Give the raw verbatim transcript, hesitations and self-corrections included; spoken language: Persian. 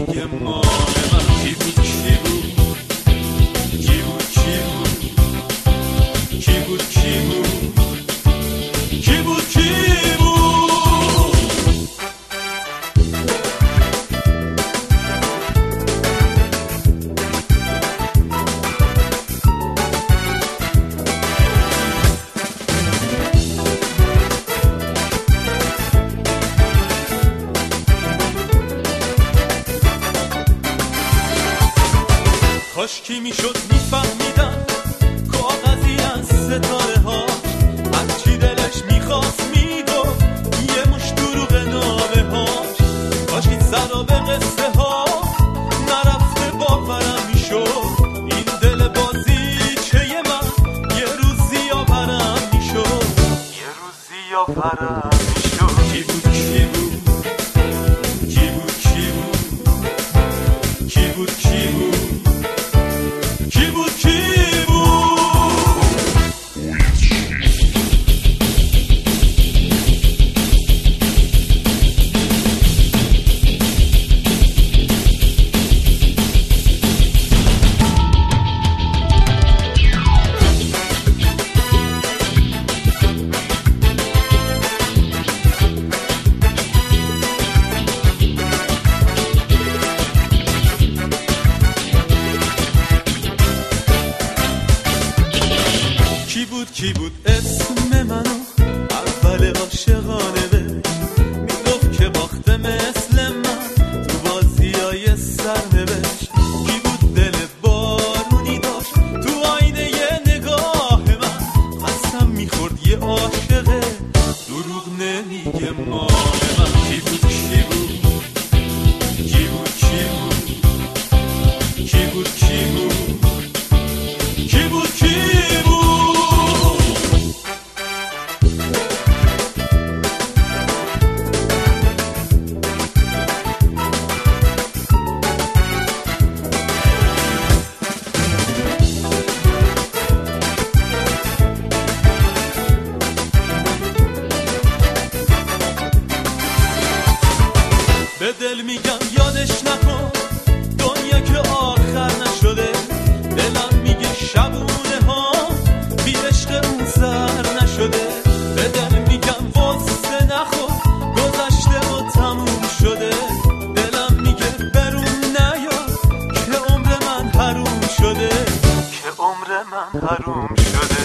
نمیگه مال من. کی بود کی بود کی بود کی بود کی بود کی بود کی بود کی بود. کاش کی میشد میفهمیدم کاغذی از ستاره ها، هرچی دلش میخواست میگفت یه مش دروغ نامه هاش. کاش این سرا به قصه ها نرفته باورم میشد، این دل بازی چه من یه روزی آورم میشد، یه روزی آورم میشد. کی بود کی بود کی بود کی بود کی بود کی بود کی بود کی بود کی بود اسم منو اول عاشقانه به میگفت که باخته مثل من تو بازیای سرنوشت. کی بود دل بارونی داشت تو آینه ی نگاه من، قسم میخورد یه عاشقه دروغ نمیگه مال من. کی بود کی بود کی بود کی بود کی بود کی بود کی بود کی بود. به دل میگم یادش نکن دنیا که آخر نشده، دلم میگه شبونه ها بی عشق اون سر نشده. به دل میگم واسه نخور گذشته و تموم شده، دلم میگه برون نیا که عمر من حروم شده، که عمر من حروم شده.